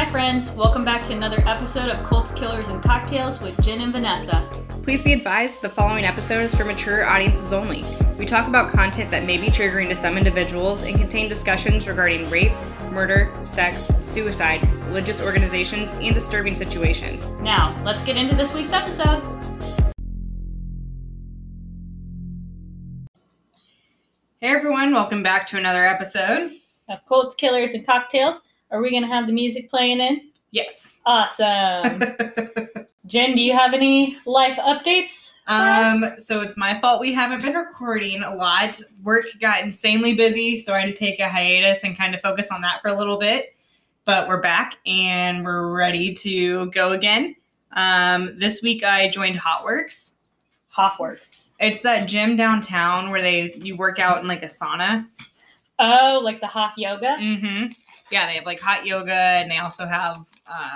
Hi friends, welcome back to another episode of Colts, Killers, and Cocktails with Jen and Vanessa. Please be advised the following episode is for mature audiences only. We talk about content that may be triggering to some individuals and contain discussions regarding rape, murder, sex, suicide, religious organizations, and disturbing situations. Now, let's get into this week's episode. Hey everyone, welcome back to another episode Of Colts, Killers, and Cocktails. Are we going to have the music playing in? Yes. Awesome. Jen, do you have any life updates for us? So it's my fault we haven't been recording a lot. Work got insanely busy, so I had to take a hiatus and kind of focus on that for a little bit. But we're back and we're ready to go again. This week I joined HotWorks. HotWorks. It's that gym downtown where you work out in like a sauna. Oh, like the hot yoga? Mm-hmm. Yeah, they have like hot yoga and they also have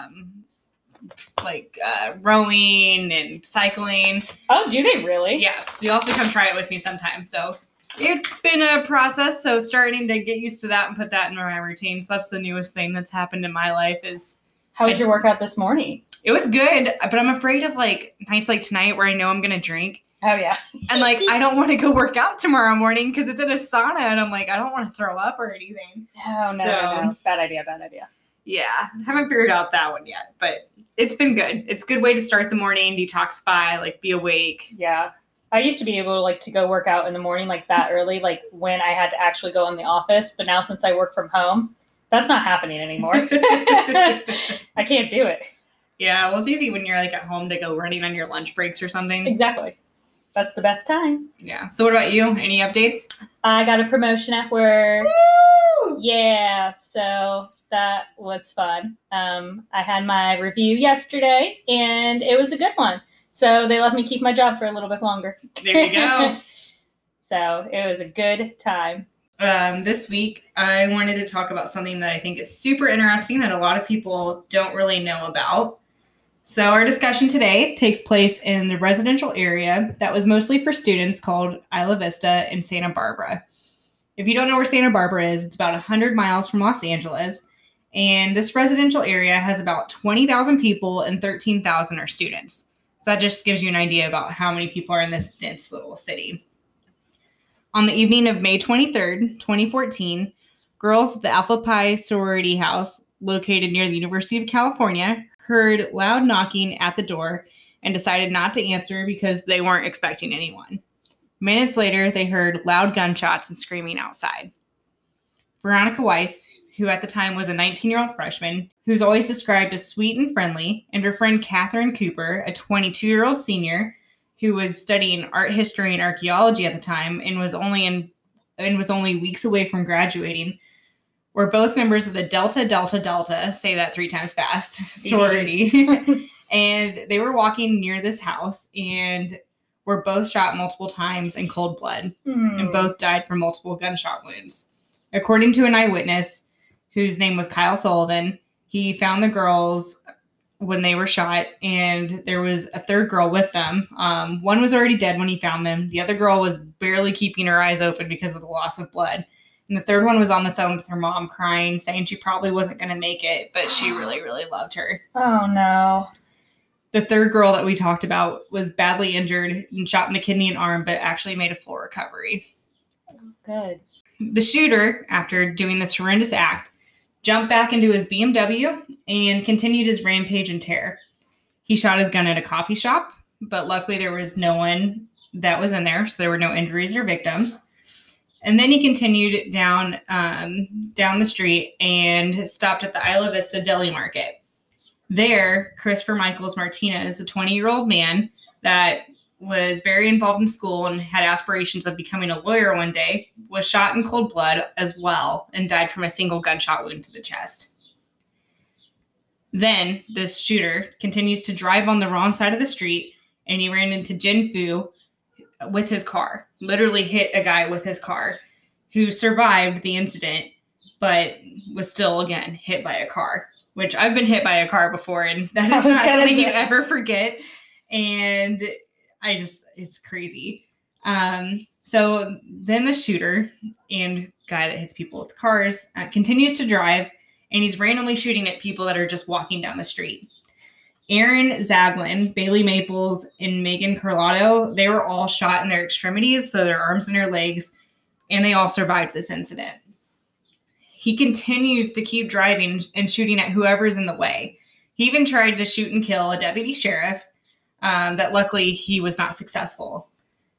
rowing and cycling. Oh, do they really? Yeah, so you'll have to come try it with me sometime. So it's been a process, so starting to get used to that and put that in my routine. So that's the newest thing that's happened in my life is... How was your workout this morning? It was good, but I'm afraid of like nights like tonight where I know I'm going to drink. Oh, yeah. And like, I don't want to go work out tomorrow morning because it's in a sauna and I'm like, I don't want to throw up or anything. No. Bad idea. Yeah, haven't figured out that one yet, but it's been good. It's a good way to start the morning, detoxify, like be awake. Yeah. I used to be able to go work out in the morning like that early, like when I had to actually go in the office. But now since I work from home, that's not happening anymore. I can't do it. Yeah, well, it's easy when you're like at home to go running on your lunch breaks or something. Exactly. That's the best time. Yeah. So what about you? Any updates? I got a promotion at work. Woo! Yeah. So that was fun. I had my review yesterday and it was a good one. So they let me keep my job for a little bit longer. There you go. So it was a good time. This week, I wanted to talk about something that I think is super interesting that a lot of people don't really know about. So our discussion today takes place in the residential area that was mostly for students called Isla Vista in Santa Barbara. If you don't know where Santa Barbara is, it's about 100 miles from Los Angeles. And this residential area has about 20,000 people and 13,000 are students. So that just gives you an idea about how many people are in this dense little city. On the evening of May 23rd, 2014, girls at the Alpha Pi sorority house located near the University of California heard loud knocking at the door and decided not to answer because they weren't expecting anyone. Minutes later, they heard loud gunshots and screaming outside. Veronica Weiss, who at the time was a 19-year-old freshman, who's always described as sweet and friendly, and her friend Catherine Cooper, a 22-year-old senior, who was studying art history and archaeology at the time and was only weeks away from graduating, were both members of the Delta, say that 3 times fast, sorority. And they were walking near this house and were both shot multiple times in cold blood. And both died from multiple gunshot wounds. According to an eyewitness, whose name was Kyle Sullivan, he found the girls when they were shot, and there was a third girl with them. One was already dead when he found them. The other girl was barely keeping her eyes open because of the loss of blood. And the third one was on the phone with her mom crying, saying she probably wasn't going to make it, but she really, really loved her. Oh, no. The third girl that we talked about was badly injured and shot in the kidney and arm, but actually made a full recovery. Good. The shooter, after doing this horrendous act, jumped back into his BMW and continued his rampage and terror. He shot his gun at a coffee shop, but luckily there was no one that was in there, so there were no injuries or victims. And then he continued down the street and stopped at the Isla Vista Deli Market. There, Christopher Michaels Martinez, a 20-year-old man that was very involved in school and had aspirations of becoming a lawyer one day, was shot in cold blood as well and died from a single gunshot wound to the chest. Then this shooter continues to drive on the wrong side of the street, and he ran into Jin Fu with his car, literally hit a guy with his car who survived the incident, but was still, again, hit by a car, which I've been hit by a car before, and that is not something you ever forget. And it's crazy. So then the shooter and guy that hits people with cars continues to drive and he's randomly shooting at people that are just walking down the street. Aaron Zaglin, Bailey Maples, and Megan Carlotto, they were all shot in their extremities, so their arms and their legs, and they all survived this incident. He continues to keep driving and shooting at whoever's in the way. He even tried to shoot and kill a deputy sheriff, that luckily he was not successful.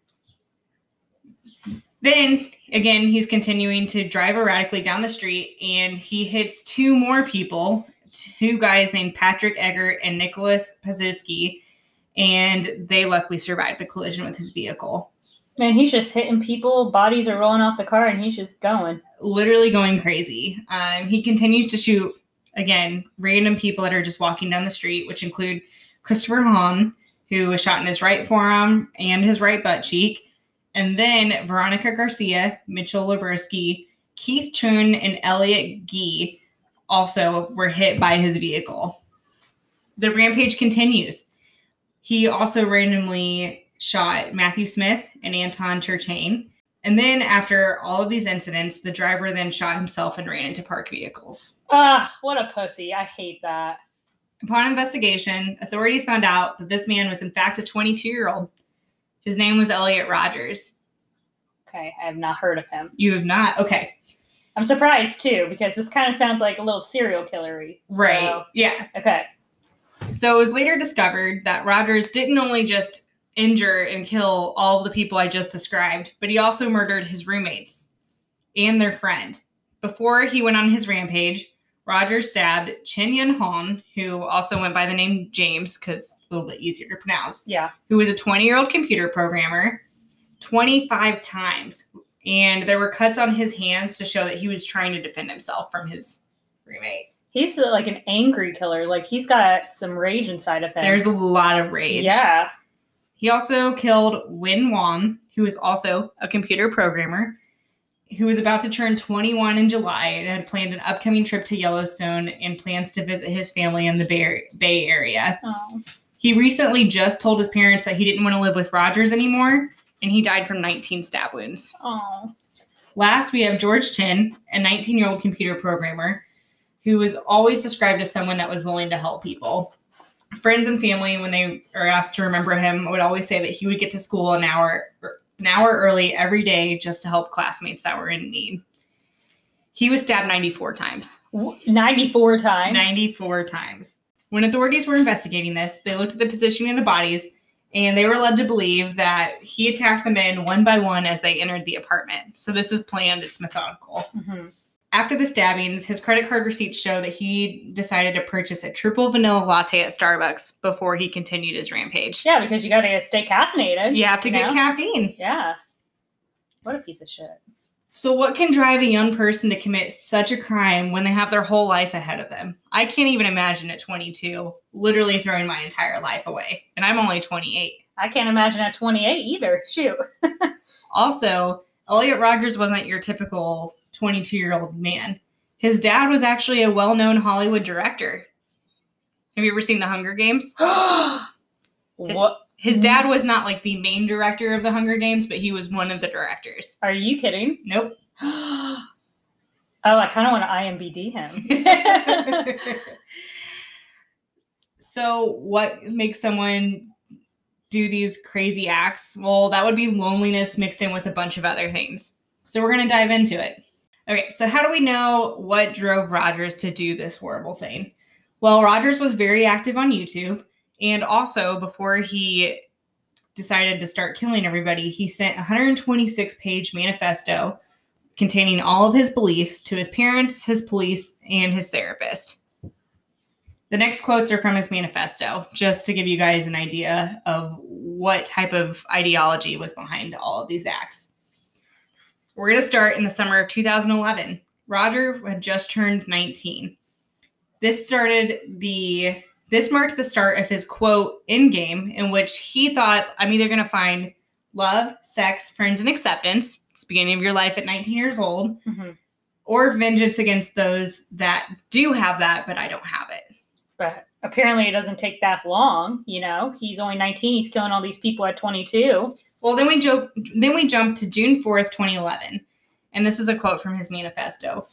Then, again, he's continuing to drive erratically down the street, and he hits two more people, two guys named Patrick Eggert and Nicholas Pazinski, and they luckily survived the collision with his vehicle. Man, he's just hitting people, bodies are rolling off the car, and he's just going. Literally going crazy. He continues to shoot, again, random people that are just walking down the street, which include Christopher Hahn, who was shot in his right forearm and his right butt cheek. And then Veronica Garcia, Mitchell Lebersky, Keith Chun, and Elliot Gee also were hit by his vehicle. The rampage continues. He also randomly shot Matthew Smith and Anton Churchain. And then after all of these incidents, the driver then shot himself and ran into parked vehicles. Ah, what a pussy. I hate that. Upon investigation, authorities found out that this man was in fact a 22-year-old. His name was Elliot Rogers. Okay, I have not heard of him. You have not? Okay. I'm surprised, too, because this kind of sounds like a little serial killery. Right, So, yeah. okay. So it was later discovered that Rogers didn't only just injure and kill all of the people I just described, but he also murdered his roommates and their friend. Before he went on his rampage, Rogers stabbed Chen Yun Hong, who also went by the name James, because a little bit easier to pronounce. Yeah. Who was a 20-year-old computer programmer, 25 times. And there were cuts on his hands to show that he was trying to defend himself from his roommate. He's like an angry killer. Like, he's got some rage inside of him. There's a lot of rage. Yeah. He also killed Win Wong, who was also a computer programmer, who was about to turn 21 in July and had planned an upcoming trip to Yellowstone and plans to visit his family in the Bay Area. Oh. He recently just told his parents that he didn't want to live with Rogers anymore, and he died from 19 stab wounds. Oh. Last, we have George Chin, a 19-year-old computer programmer who was always described as someone that was willing to help people. Friends and family, when they are asked to remember him, would always say that he would get to school an hour early every day just to help classmates that were in need. He was stabbed 94 times. 94 times? 94 times. When authorities were investigating this, they looked at the positioning of the bodies, and they were led to believe that he attacked the men one by one as they entered the apartment. So this is planned, it's methodical. Mm-hmm. After the stabbings, his credit card receipts show that he decided to purchase a triple vanilla latte at Starbucks before he continued his rampage. Yeah, because you gotta stay caffeinated. You have to get caffeine. Yeah. What a piece of shit. So what can drive a young person to commit such a crime when they have their whole life ahead of them? I can't even imagine at 22 literally throwing my entire life away. And I'm only 28. I can't imagine at 28 either. Shoot. Also, Elliot Rogers wasn't your typical 22-year-old man. His dad was actually a well-known Hollywood director. Have you ever seen The Hunger Games? What? His dad was not like the main director of The Hunger Games, but he was one of the directors. Are you kidding? Nope. Oh, I kind of want to IMDb him. So what makes someone do these crazy acts? Well, that would be loneliness mixed in with a bunch of other things. So we're going to dive into it. Okay, so how do we know what drove Rogers to do this horrible thing? Well, Rogers was very active on YouTube. And also, before he decided to start killing everybody, he sent a 126-page manifesto containing all of his beliefs to his parents, his police, and his therapist. The next quotes are from his manifesto, just to give you guys an idea of what type of ideology was behind all of these acts. We're going to start in the summer of 2011. Roger had just turned 19. This marked the start of his, quote, endgame, in which he thought, I'm either going to find love, sex, friends, and acceptance. It's the beginning of your life at 19 years old. Mm-hmm. Or vengeance against those that do have that, but I don't have it. But apparently it doesn't take that long, you know? He's only 19. He's killing all these people at 22. Well, then we jump to June 4th, 2011. And this is a quote from his manifesto.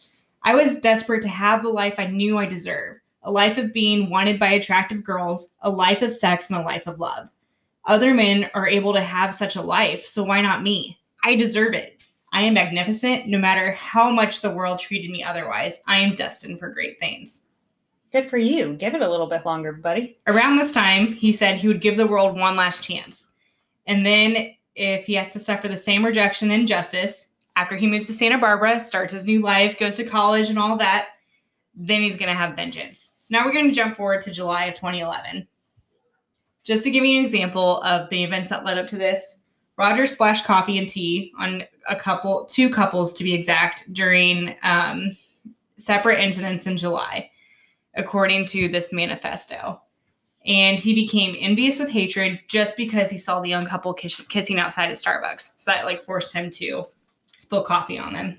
I was desperate to have the life I knew I deserved. A life of being wanted by attractive girls, a life of sex, and a life of love. Other men are able to have such a life, so why not me? I deserve it. I am magnificent. No matter how much the world treated me otherwise, I am destined for great things. Good for you. Give it a little bit longer, buddy. Around this time, he said he would give the world one last chance. And then if he has to suffer the same rejection and injustice, after he moves to Santa Barbara, starts his new life, goes to college and all that, then he's going to have vengeance. So now we're going to jump forward to July of 2011. Just to give you an example of the events that led up to this, Roger splashed coffee and tea on two couples to be exact, during separate incidents in July, according to this manifesto. And he became envious with hatred just because he saw the young couple kissing outside of Starbucks. So that forced him to spill coffee on them.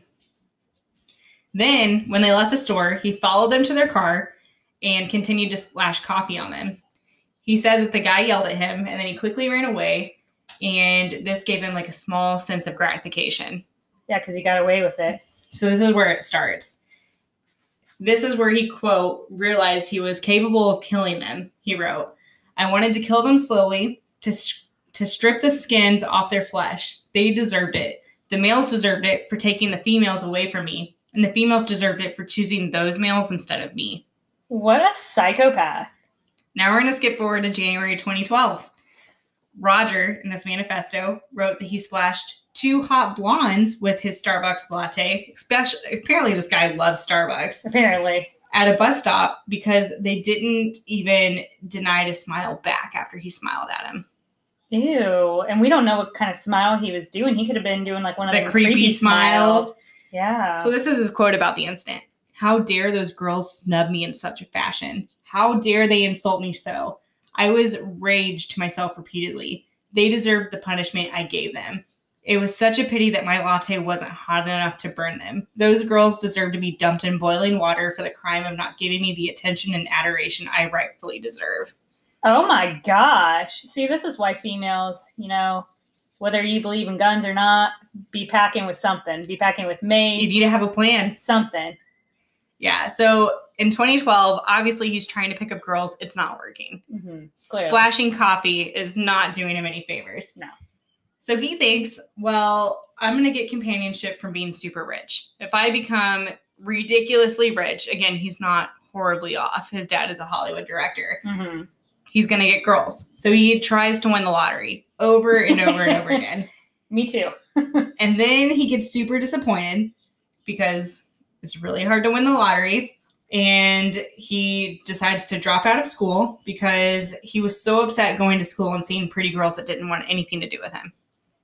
Then, when they left the store, he followed them to their car and continued to splash coffee on them. He said that the guy yelled at him, and then he quickly ran away, and this gave him a small sense of gratification. Yeah, because he got away with it. So this is where it starts. This is where he, quote, realized he was capable of killing them. He wrote, "I wanted to kill them slowly, to strip the skins off their flesh. They deserved it. The males deserved it for taking the females away from me. And the females deserved it for choosing those males instead of me." What a psychopath. Now we're going to skip forward to January 2012. Roger, in this manifesto, wrote that he splashed 2 hot blondes with his Starbucks latte. Apparently this guy loves Starbucks. Apparently. At a bus stop because they didn't even deny to smile back after he smiled at him. Ew. And we don't know what kind of smile he was doing. He could have been doing one of the creepy smiles. Yeah. So this is his quote about the incident. "How dare those girls snub me in such a fashion? How dare they insult me so? I was raged to myself repeatedly. They deserved the punishment I gave them. It was such a pity that my latte wasn't hot enough to burn them. Those girls deserve to be dumped in boiling water for the crime of not giving me the attention and adoration I rightfully deserve." Oh my gosh. See, this is why females, whether you believe in guns or not, be packing with something. Be packing with mace. You need to have a plan. Something. Yeah, so in 2012, obviously he's trying to pick up girls. It's not working. Mm-hmm. Splashing coffee is not doing him any favors. No. So he thinks, well, I'm going to get companionship from being super rich. If I become ridiculously rich, again, he's not horribly off. His dad is a Hollywood director. Mm-hmm. He's going to get girls. So he tries to win the lottery over and over and over again. Me too. And then he gets super disappointed because it's really hard to win the lottery. And he decides to drop out of school because he was so upset going to school and seeing pretty girls that didn't want anything to do with him.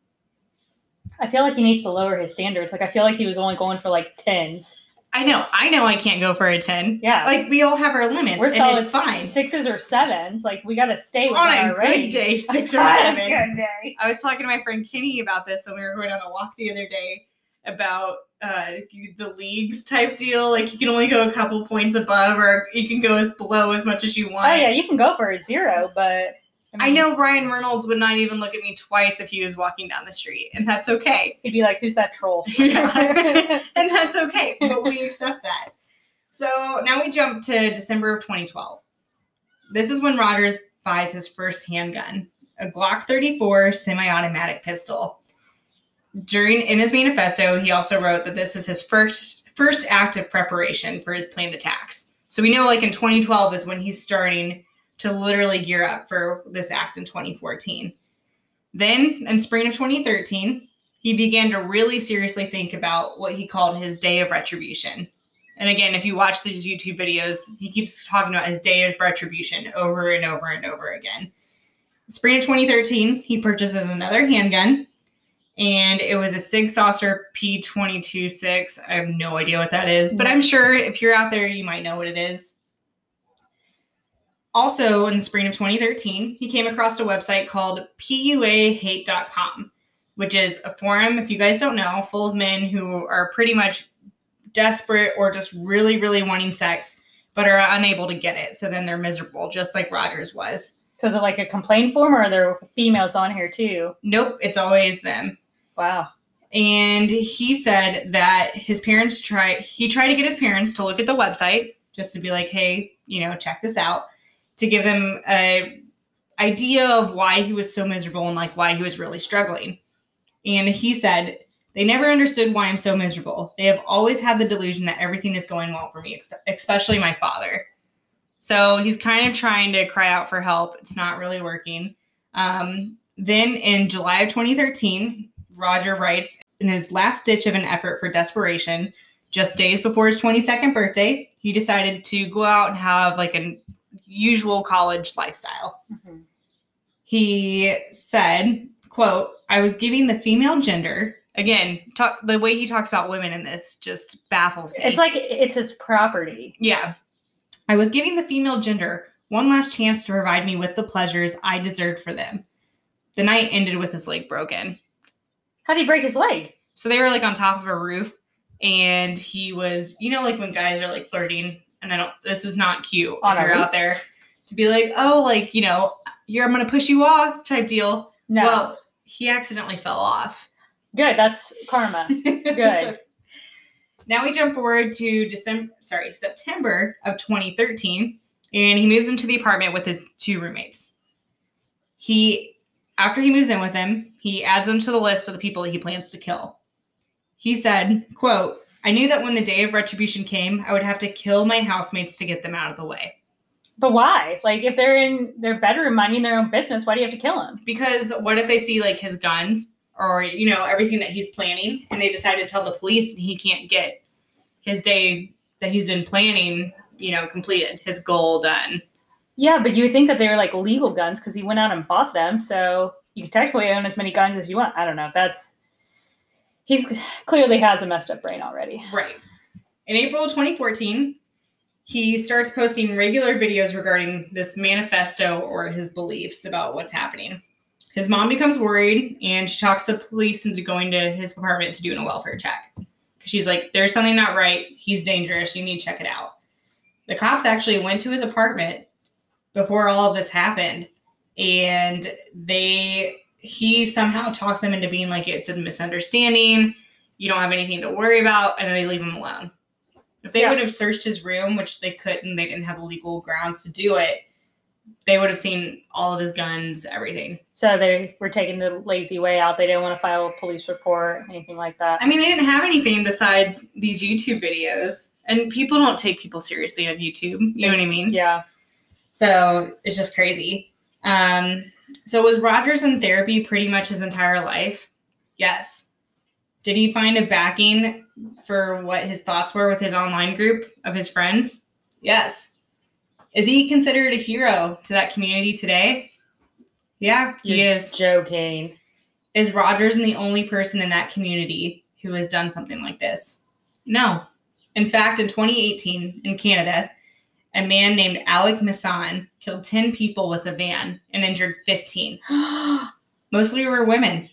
I feel like he needs to lower his standards. I feel like he was only going for 10s. I know I can't go for a 10. Yeah. We all have our limits. We're and it's fine. 6s or 7s. We got to stay with on our a range. good day, 6 or 7. On a good day. I was talking to my friend Kenny about this when we were going on a walk the other day about the leagues type deal. You can only go a couple points above, or you can go below as much as you want. Oh yeah, you can go for a 0, but I know Ryan Reynolds would not even look at me twice if he was walking down the street, and that's okay. He'd be like, "Who's that troll?" Yeah. And that's okay, but we accept that. So now we jump to December of 2012. This is when Rogers buys his first handgun, a Glock 34 semi-automatic pistol. In his manifesto, he also wrote that this is his first act of preparation for his planned attacks. So we know in 2012 is when he's starting to literally gear up for this act in 2014. Then in spring of 2013, he began to really seriously think about what he called his day of retribution. And again, if you watch these YouTube videos, he keeps talking about his day of retribution over and over and over again. Spring of 2013, he purchases another handgun, and it was a Sig Saucer P226. I have no idea what that is, but I'm sure if you're out there, you might know what it is. Also, in the spring of 2013, he came across a website called PUAHate.com, which is a forum, if you guys don't know, full of men who are pretty much desperate or just really, really wanting sex, but are unable to get it. So then they're miserable, just like Rogers was. So is it a complaint form, or are there females on here too? Nope, it's always them. Wow. And he said that he tried to get his parents to look at the website just to be like, hey, check this out, to give them a idea of why he was so miserable and like why he was really struggling. And he said, they never understood why I'm so miserable. They have always had the delusion that everything is going well for me, especially my father. So he's kind of trying to cry out for help. It's not really working. Then in July of 2013, Roger writes, in his last ditch of an effort for desperation, just days before his 22nd birthday, he decided to go out and have like a usual college lifestyle. Mm-hmm. He said, quote, I was giving the female gender, again, the way he talks about women in this just baffles me. It's like it's his property. Yeah. I was giving the female gender one last chance to provide me with the pleasures I deserved for them. The night ended with his leg broken. How did he break his leg? So they were like on top of a roof, and he was, like when guys are like flirting, and this is not cute if you're out there to be like, oh, like, I'm going to push you off type deal. No. Well, he accidentally fell off. Good. That's karma. Good. Now we jump forward to September of 2013, and he moves into the apartment with his 2 roommates. After he moves in with them, he adds them to the list of the people that he plans to kill. He said, quote, I knew that when the day of retribution came, I would have to kill my housemates to get them out of the way. But why? Like, if they're in their bedroom minding their own business, why do you have to kill them? Because what if they see, like, his guns or, everything that he's planning, and they decide to tell the police and he can't get his day that he's been planning, completed, his goal done. Yeah, but you would think that they were, like, legal guns because he went out and bought them, so you can technically own as many guns as you want. I don't know. He's clearly has a messed up brain already. Right. In April 2014, he starts posting regular videos regarding this manifesto or his beliefs about what's happening. His mom becomes worried, and she talks the police into going to his apartment to do a welfare check. Because she's like, there's something not right. He's dangerous. You need to check it out. The cops actually went to his apartment before all of this happened, and he somehow talked them into being like, it's a misunderstanding. You don't have anything to worry about, and then they leave him alone. If they would have searched his room, which they couldn't, they didn't have legal grounds to do it, they would have seen all of his guns, everything. So they were taking the lazy way out. They didn't want to file a police report, anything like that. I mean, they didn't have anything besides these YouTube videos. And people don't take people seriously on YouTube. You know what I mean? Yeah. So it's just crazy. So was Rogers in therapy pretty much his entire life? Yes. Did he find a backing for what his thoughts were with his online group of his friends? Yes. Is he considered a hero to that community today? Yeah, he is. Joking. Is Rogers the only person in that community who has done something like this? No. In fact, in 2018, in Canada, a man named Alec Masson killed 10 people with a van and injured 15. Mostly were women.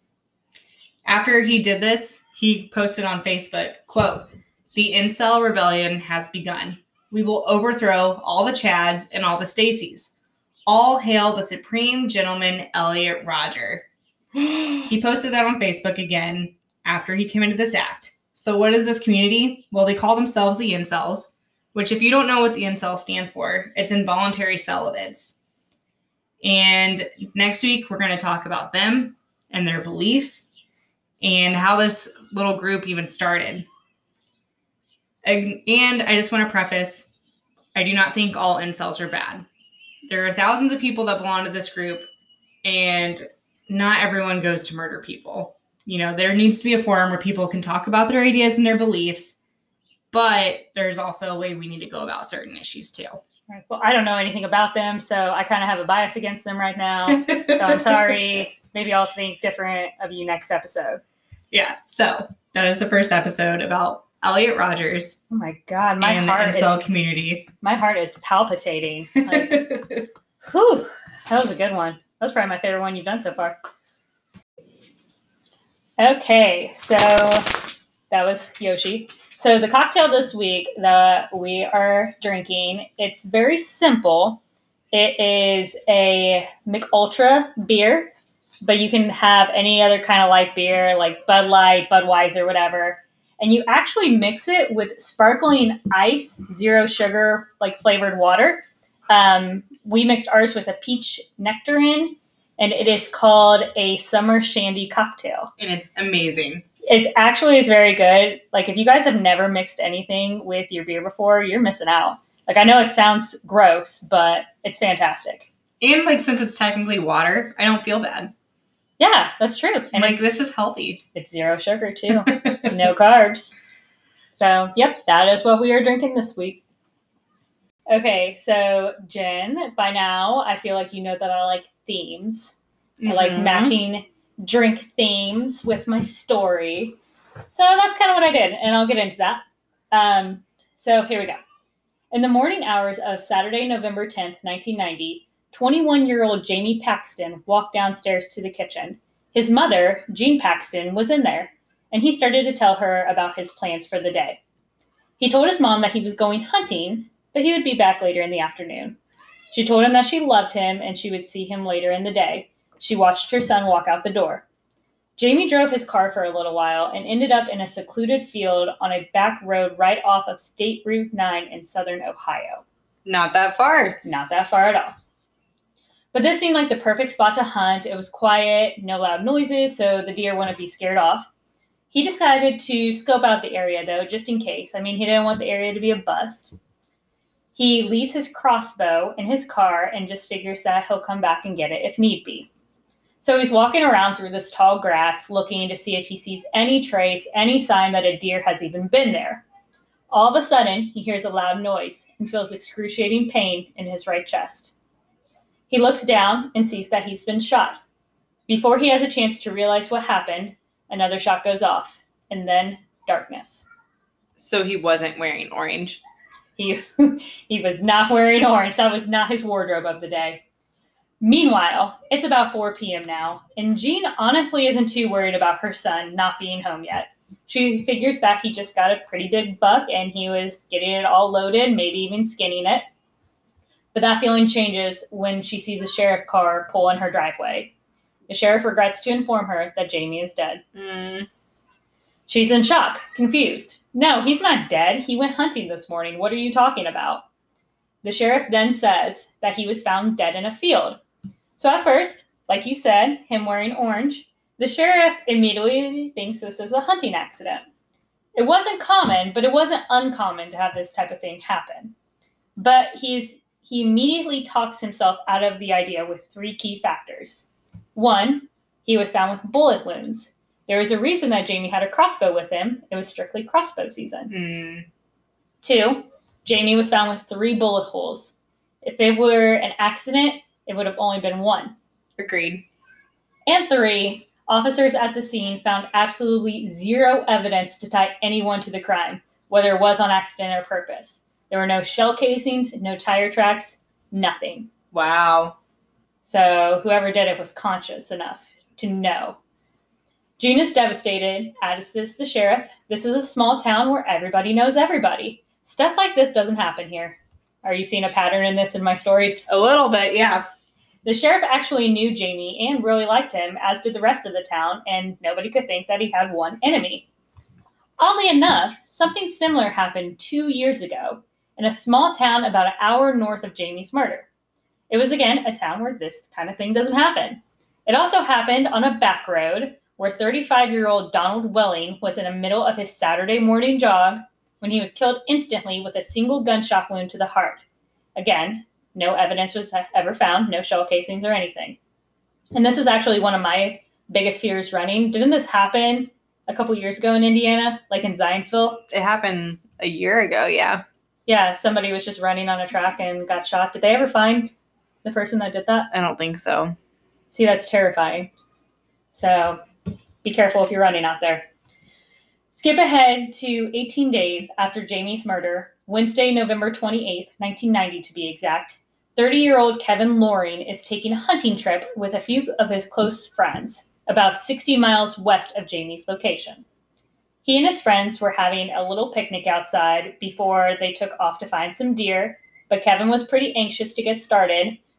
After he did this, he posted on Facebook, quote, "The incel rebellion has begun. We will overthrow all the Chads and all the Stacys. All hail the supreme gentleman, Elliot Rodger." He posted that on Facebook again after he committed this act. So what is this community? Well, they call themselves the incels, which if you don't know what the incels stand for, it's involuntary celibates. And next week, we're going to talk about them and their beliefs and how this little group even started. And I just want to preface, I do not think all incels are bad. There are thousands of people that belong to this group, and not everyone goes to murder people. You know, there needs to be a forum where people can talk about their ideas and their beliefs, but there's also a way we need to go about certain issues too. Right. Well, I don't know anything about them, so I kind of have a bias against them right now. So I'm sorry. Maybe I'll think different of you next episode. Yeah. So that is the first episode about Elliot Rodgers. Oh my God. My heart is palpitating. Like, whew. That was a good one. That was probably my favorite one you've done so far. Okay. So that was Yoshi. So the cocktail this week that we are drinking, it's very simple. It is a McUltra beer. but you can have any other kind of light beer, like Bud Light, Budweiser, whatever. And you actually mix it with sparkling ice, zero sugar, like flavored water. We mixed ours with a peach nectarine, and it is called a summer shandy cocktail. And it's amazing. It actually is very good. Like, if you guys have never mixed anything with your beer before, you're missing out. Like, I know it sounds gross, but it's fantastic. And, like, since it's technically water, I don't feel bad. Yeah, that's true. And like, this is healthy. It's zero sugar, too. No carbs. So, yep, that is what we are drinking this week. Okay, so, Jen, by now, I feel like you know that I like themes. I like matching drink themes with my story. So that's kind of what I did, and I'll get into that. So here we go. In the morning hours of Saturday, November 10th, 1990, 21-year-old Jamie Paxton walked downstairs to the kitchen. His mother, Jean Paxton, was in there, and he started to tell her about his plans for the day. He told his mom that he was going hunting, but he would be back later in the afternoon. She told him that she loved him and she would see him later in the day. She watched her son walk out the door. Jamie drove his car for a little while and ended up in a secluded field on a back road right off of State Route 9 in southern Ohio. Not that far. Not that far at all. But this seemed like the perfect spot to hunt. It was quiet, no loud noises, so the deer wouldn't be scared off. He decided to scope out the area, though, just in case. I mean, he didn't want the area to be a bust. He leaves his crossbow in his car and just figures that he'll come back and get it if need be. So he's walking around through this tall grass, looking to see if he sees any trace, any sign that a deer has even been there. All of a sudden, he hears a loud noise and feels excruciating pain in his right chest. He looks down and sees that he's been shot. Before he has a chance to realize what happened, another shot goes off, and then darkness. So he wasn't wearing orange. He was not wearing orange. That was not his wardrobe of the day. Meanwhile, it's about 4 p.m. now, and Jean honestly isn't too worried about her son not being home yet. She figures that he just got a pretty big buck and he was getting it all loaded, maybe even skinning it. But that feeling changes when she sees a sheriff car pull in her driveway. The sheriff regrets to inform her that Jamie is dead. She's in shock, confused. No, he's not dead. He went hunting this morning. What are you talking about? The sheriff then says that he was found dead in a field. So at first, like you said, him wearing orange, the sheriff immediately thinks this is a hunting accident. It wasn't common, but it wasn't uncommon to have this type of thing happen. But he immediately talks himself out of the idea with 3 key factors. 1, he was found with bullet wounds. There was a reason that Jamie had a crossbow with him. It was strictly crossbow season. 2, Jamie was found with 3 bullet holes. If it were an accident, it would have only been 1. Agreed. And 3, officers at the scene found absolutely zero evidence to tie anyone to the crime, whether it was on accident or purpose. There were no shell casings, no tire tracks, nothing. Wow. So whoever did it was conscious enough to know. Jean is devastated, as is the sheriff. This is a small town where everybody knows everybody. Stuff like this doesn't happen here. Are you seeing a pattern in this in my stories? A little bit, yeah. The sheriff actually knew Jamie and really liked him, as did the rest of the town, and nobody could think that he had one enemy. Oddly enough, something similar happened 2 years ago in a small town about an hour north of Jamie's murder. It was, again, a town where this kind of thing doesn't happen. It also happened on a back road where 35-year-old Donald Welling was in the middle of his Saturday morning jog when he was killed instantly with a single gunshot wound to the heart. Again, no evidence was ever found, no shell casings or anything. And this is actually one of my biggest fears running. Didn't this happen a couple years ago in Indiana, like in Zionsville? It happened a year ago, yeah. Yeah, somebody was just running on a track and got shot. Did they ever find the person that did that? I don't think so. See, that's terrifying. So be careful if you're running out there. Skip ahead to 18 days after Jamie's murder, Wednesday, November 28th, 1990 to be exact. 30-year-old Kevin Loring is taking a hunting trip with a few of his close friends, about 60 miles west of Jamie's location. He and his friends were having a little picnic outside before they took off to find some deer, but Kevin was pretty anxious to get started,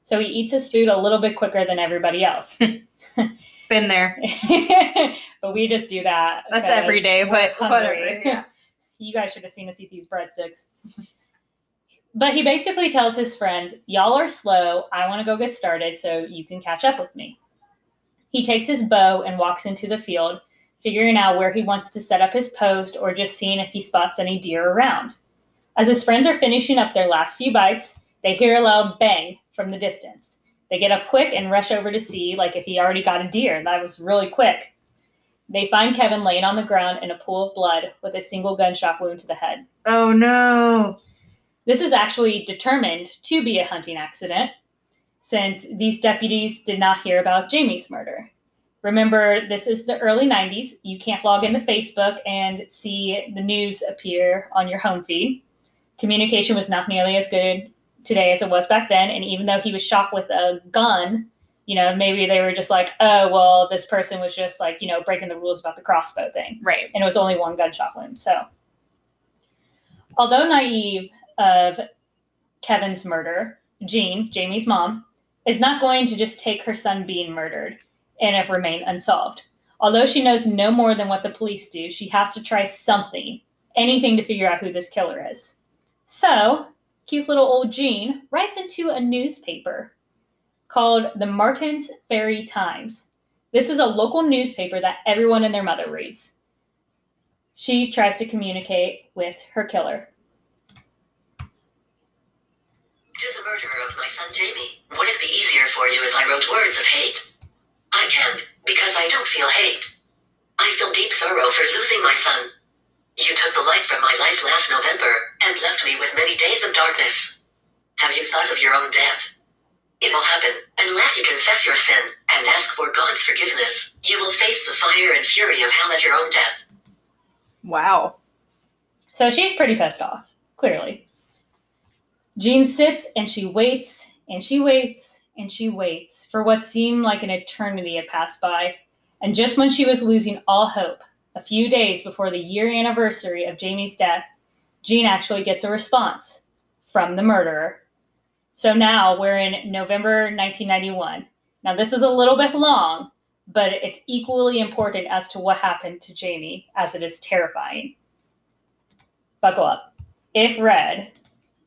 so he eats his food a little bit quicker than everybody else. Been there. But we just do that. That's every day, but whatever. Yeah. You guys should have seen us eat these breadsticks. But he basically tells his friends, y'all are slow. I want to go get started so you can catch up with me. He takes his bow and walks into the field, figuring out where he wants to set up his post or just seeing if he spots any deer around. As his friends are finishing up their last few bites, they hear a loud bang from the distance. They get up quick and rush over to see if he already got a deer. That was really quick. They find Kevin laying on the ground in a pool of blood with a single gunshot wound to the head. Oh, no. This is actually determined to be a hunting accident, since these deputies did not hear about Jamie's murder. Remember, this is the early 90s. You can't log into Facebook and see the news appear on your home feed. Communication was not nearly as good today as it was back then, and even though he was shot with a gun, maybe they were just like, oh, well, this person was just breaking the rules about the crossbow thing. Right. And it was only one gunshot wound. So, although naive of Kevin's murder, Jean, Jamie's mom, is not going to just take her son being murdered and it remain unsolved. Although she knows no more than what the police do, she has to try something, anything to figure out who this killer is. So, cute little old Jean writes into a newspaper called the Martins Ferry Times. This is a local newspaper that everyone and their mother reads. She tries to communicate with her killer. To the murderer of my son Jamie, would it be easier for you if I wrote words of hate? I can't, because I don't feel hate. I feel deep sorrow for losing my son. You took the light from my life last November, and left me with many days of darkness. Have you thought of your own death? It will happen, unless you confess your sin, and ask for God's forgiveness. You will face the fire and fury of hell at your own death. Wow. So she's pretty pissed off, clearly. Jean sits and she waits and she waits and she waits for what seemed like an eternity had passed by. And just when she was losing all hope, a few days before the year anniversary of Jamie's death, Jean actually gets a response from the murderer. So now we're in November 1991. Now this is a little bit long, but it's equally important as to what happened to Jamie as it is terrifying. Buckle up. It read,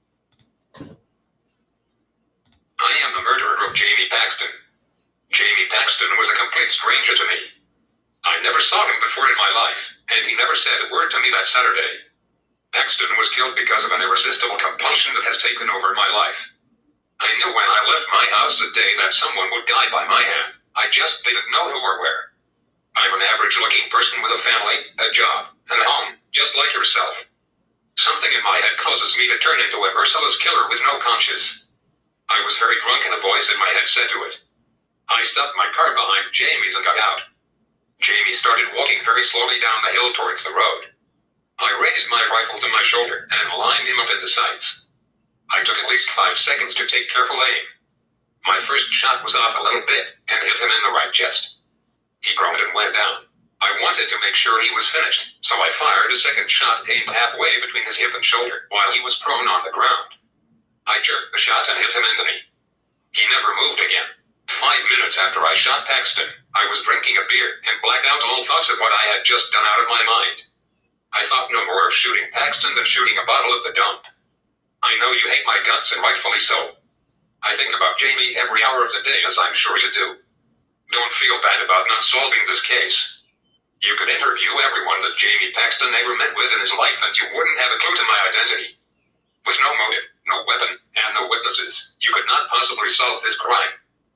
I am the murderer of Jamie Paxton. Jamie Paxton was a complete stranger to me. I never saw him before in my life, and he never said a word to me that Saturday. Paxton was killed because of an irresistible compulsion that has taken over my life. I knew when I left my house that day that someone would die by my hand. I just didn't know who or where. I'm an average-looking person with a family, a job, and a home, just like yourself. Something in my head causes me to turn into a merciless killer with no conscience. I was very drunk and a voice in my head said to it. I stopped my car behind Jamie's and got out. Jamie started walking very slowly down the hill towards the road. I raised my rifle to my shoulder and lined him up at the sights. I took at least 5 seconds to take careful aim. My first shot was off a little bit and hit him in the right chest. He groaned and went down. I wanted to make sure he was finished, so I fired a second shot aimed halfway between his hip and shoulder while he was prone on the ground. I jerked the shot and hit him in the knee. He never moved again. 5 minutes after I shot Paxton, I was drinking a beer and blacked out all thoughts of what I had just done out of my mind. I thought no more of shooting Paxton than shooting a bottle at the dump. I know you hate my guts, and rightfully so. I think about Jamie every hour of the day, as I'm sure you do. Don't feel bad about not solving this case. You could interview everyone that Jamie Paxton ever met with in his life and you wouldn't have a clue to my identity. With no motive, no weapon, and no witnesses, you could not possibly solve this crime.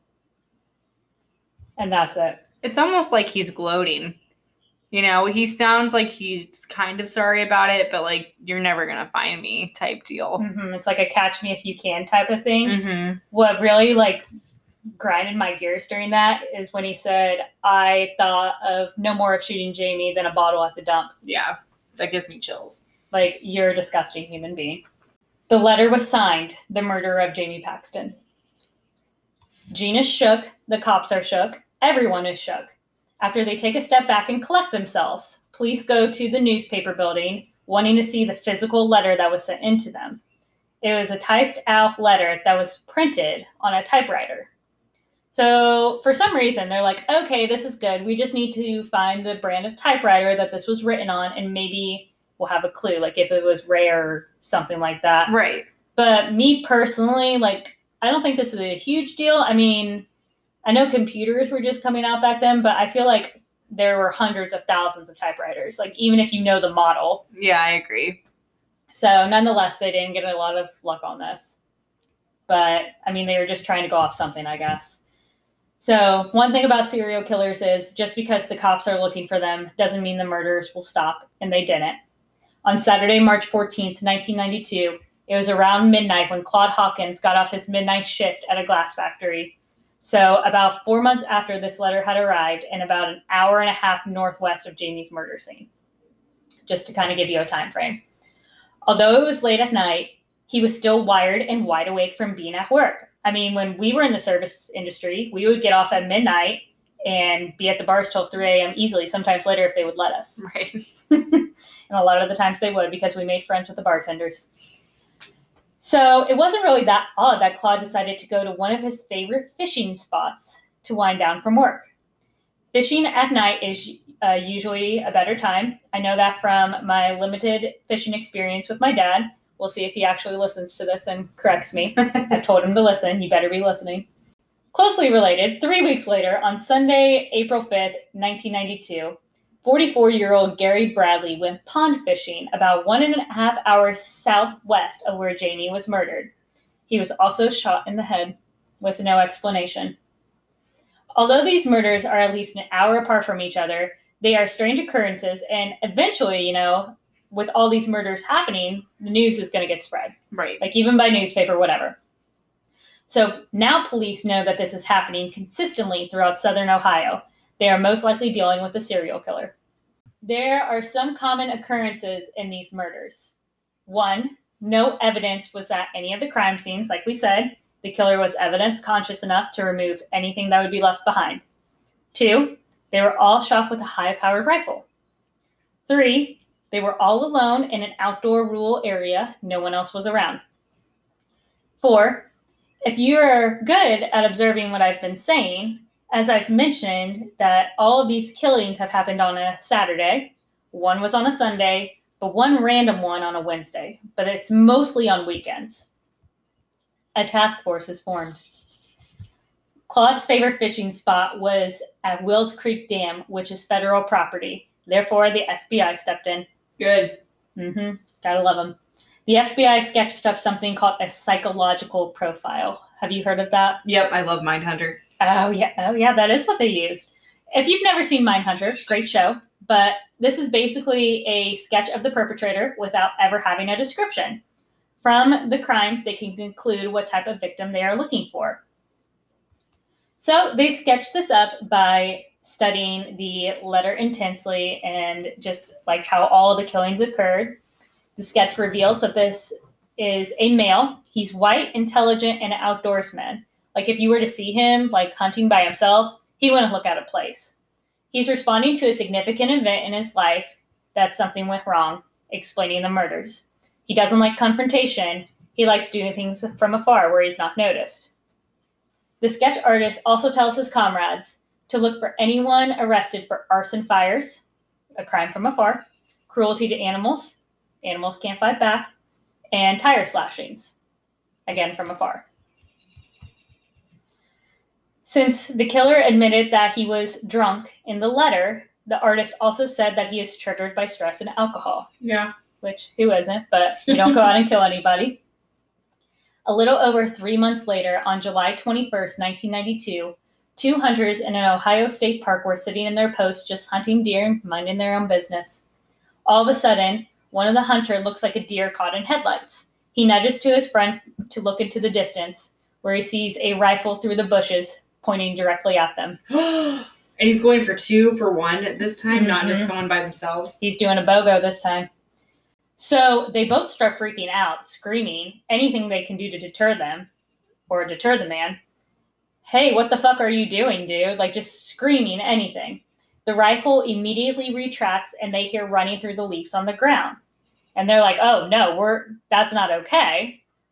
and that's it. It's almost like he's gloating. He sounds like he's kind of sorry about it, but you're never going to find me type deal. Mm-hmm. It's like a catch me if you can type of thing. Mm-hmm. What really grinded my gears during that is when he said, I thought of no more of shooting Jamie than a bottle at the dump. Yeah, that gives me chills. You're a disgusting human being. The letter was signed, the murderer of Jamie Paxton. Jean is shook. The cops are shook. Everyone is shook. After they take a step back and collect themselves, police go to the newspaper building, wanting to see the physical letter that was sent into them. It was a typed out letter that was printed on a typewriter. So for some reason, they're like, okay, this is good. We just need to find the brand of typewriter that this was written on, and maybe we'll have a clue, like if it was rare or something like that. Right. But me personally, like, I don't think this is a huge deal. I mean, I know computers were just coming out back then, but I feel like there were hundreds of thousands of typewriters, like even if you know the model. Yeah, I agree. So nonetheless, they didn't get a lot of luck on this. But, I mean, they were just trying to go off something, I guess. So one thing about serial killers is just because the cops are looking for them doesn't mean the murders will stop, and they didn't. On Saturday, March 14th, 1992, it was around midnight when Claude Hawkins got off his midnight shift at a glass factory. So about 4 months after this letter had arrived and about an hour and a half northwest of Jamie's murder scene, just to kind of give you a time frame. Although it was late at night, he was still wired and wide awake from being at work. I mean, when we were in the service industry, we would get off at midnight and be at the bars till 3 a.m. easily, sometimes later if they would let us. Right. And a lot of the times they would, because we made friends with the bartenders. So it wasn't really that odd that Claude decided to go to one of his favorite fishing spots to wind down from work. Fishing at night is usually a better time. I know that from my limited fishing experience with my dad. We'll see if he actually listens to this and corrects me. I've told him to listen. You better be listening. Closely related, 3 weeks later, on Sunday, April 5th, 1992, 44-year-old Gary Bradley went pond fishing about 1.5 hours southwest of where Jamie was murdered. He was also shot in the head with no explanation. Although these murders are at least an hour apart from each other, they are strange occurrences, and eventually, with all these murders happening, the news is going to get spread. Right. Like even by newspaper, whatever. So now police know that this is happening consistently throughout southern Ohio. They are most likely dealing with a serial killer. There are some common occurrences in these murders. 1, no evidence was at any of the crime scenes. Like we said, the killer was evidence conscious enough to remove anything that would be left behind. 2, they were all shot with a high-powered rifle. 3, they were all alone in an outdoor rural area. No one else was around. 4, if you're good at observing what I've been saying, as I've mentioned that all of these killings have happened on a Saturday, one was on a Sunday, but one random one on a Wednesday, but it's mostly on weekends. A task force is formed. Claude's favorite fishing spot was at Wills Creek Dam, which is federal property. Therefore, the FBI stepped in. Good. Gotta love them. The FBI sketched up something called a psychological profile. Have you heard of that? Yep, I love Mindhunter. Oh yeah, that is what they used. If you've never seen Mindhunter, great show, but this is basically a sketch of the perpetrator without ever having a description. From the crimes, they can conclude what type of victim they are looking for. So they sketched this up by studying the letter intensely and just like how all the killings occurred. The sketch reveals that this is a male. He's white, intelligent, and an outdoorsman. Like if you were to see him like hunting by himself, he wouldn't look out of place. He's responding to a significant event in his life that something went wrong, explaining the murders. He doesn't like confrontation. He likes doing things from afar where he's not noticed. The sketch artist also tells his comrades to look for anyone arrested for arson fires, a crime from afar, cruelty to animals can't fight back, and tire slashings, again from afar. Since the killer admitted that he was drunk in the letter, the artist also said that he is triggered by stress and alcohol. Yeah. Which, who isn't, but you don't go out and kill anybody. A little over 3 months later, on July 21st, 1992, 2 hunters in an Ohio state park were sitting in their post just hunting deer and minding their own business. All of a sudden, one of the hunters looks like a deer caught in headlights. He nudges to his friend to look into the distance, where he sees a rifle through the bushes pointing directly at them. And he's going for 2 for 1 this time, not just someone by themselves. He's doing a BOGO this time. So they both start freaking out, screaming anything they can do to deter them, or deter the man. Hey, what the fuck are you doing, dude? Like just screaming anything. The rifle immediately retracts and they hear running through the leaves on the ground. And they're like, oh no, that's not okay.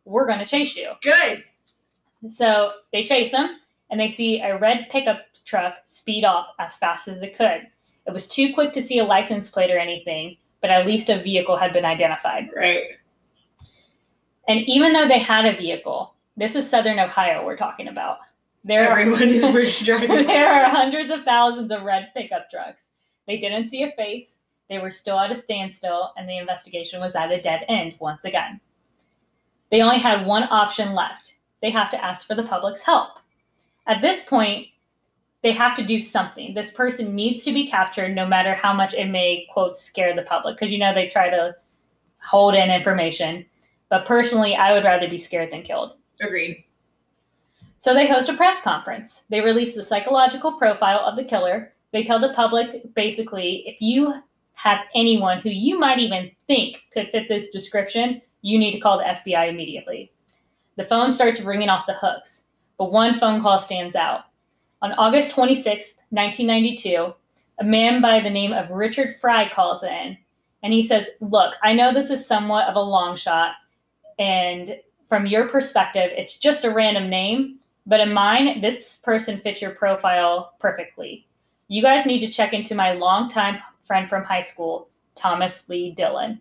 we're going to chase you. Good. So they chase him, and they see a red pickup truck speed off as fast as it could. It was too quick to see a license plate or anything, but at least a vehicle had been identified. Right. And even though they had a vehicle, this is Southern Ohio we're talking about. Everyone is driving. There are hundreds of thousands of red pickup trucks. They didn't see a face. They were still at a standstill, and the investigation was at a dead end once again. They only had one option left. They have to ask for the public's help. At this point, they have to do something. This person needs to be captured no matter how much it may, quote, scare the public. Because, they try to hold in information. But personally, I would rather be scared than killed. Agreed. So they host a press conference. They release the psychological profile of the killer. They tell the public, basically, if you have anyone who you might even think could fit this description, you need to call the FBI immediately. The phone starts ringing off the hooks, but one phone call stands out. On August 26, 1992, a man by the name of Richard Fry calls in, and he says, look, I know this is somewhat of a long shot, and from your perspective, it's just a random name, but in mine, this person fits your profile perfectly. You guys need to check into my longtime friend from high school, Thomas Lee Dillon.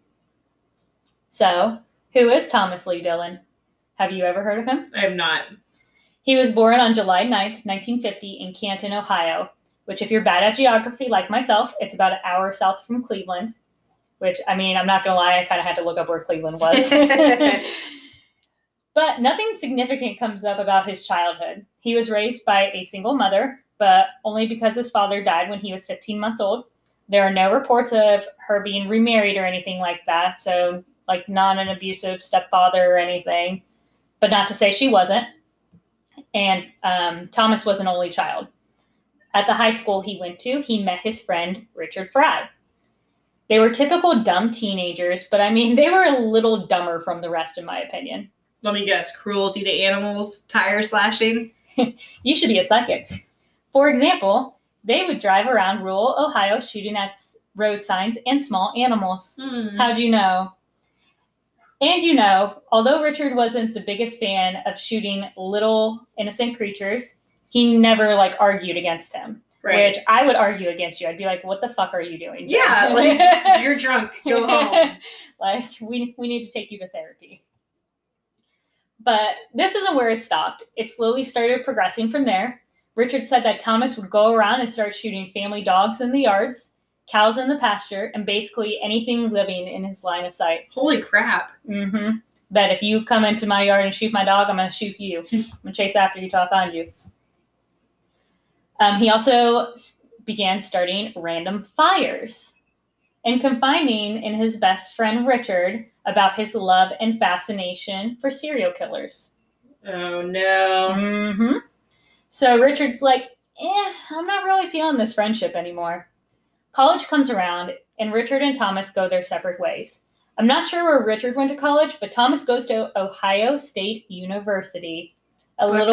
So, who is Thomas Lee Dillon? Have you ever heard of him? I have not. He was born on July 9th, 1950 in Canton, Ohio, which if you're bad at geography like myself, it's about an hour south from Cleveland, which, I'm not going to lie, I kind of had to look up where Cleveland was. But nothing significant comes up about his childhood. He was raised by a single mother, but only because his father died when he was 15 months old. There are no reports of her being remarried or anything like that, so not an abusive stepfather or anything, but not to say she wasn't. And Thomas was an only child. At the high school he went to, he met his friend, Richard Fry. They were typical dumb teenagers, but they were a little dumber from the rest, in my opinion. Let me guess, cruelty to animals, tire slashing. You should be a psychic. For example, they would drive around rural Ohio shooting at road signs and small animals. How'd you know? And although Richard wasn't the biggest fan of shooting little innocent creatures, he never argued against him. Right. Which I would argue against you. I'd be like, what the fuck are you doing? Yeah, you're drunk. Go home. We need to take you to therapy. But this isn't where it stopped. It slowly started progressing from there. Richard said that Thomas would go around and start shooting family dogs in the yards, cows in the pasture, and basically anything living in his line of sight. Holy crap. Mm-hmm. Bet if you come into my yard and shoot my dog, I'm going to shoot you. I'm going to chase after you till I find you. He also began starting random fires and confiding in his best friend Richard about his love and fascination for serial killers. Oh, no. Mm-hmm. So Richard's like, I'm not really feeling this friendship anymore. College comes around, and Richard and Thomas go their separate ways. I'm not sure where Richard went to college, but Thomas goes to Ohio State University. A little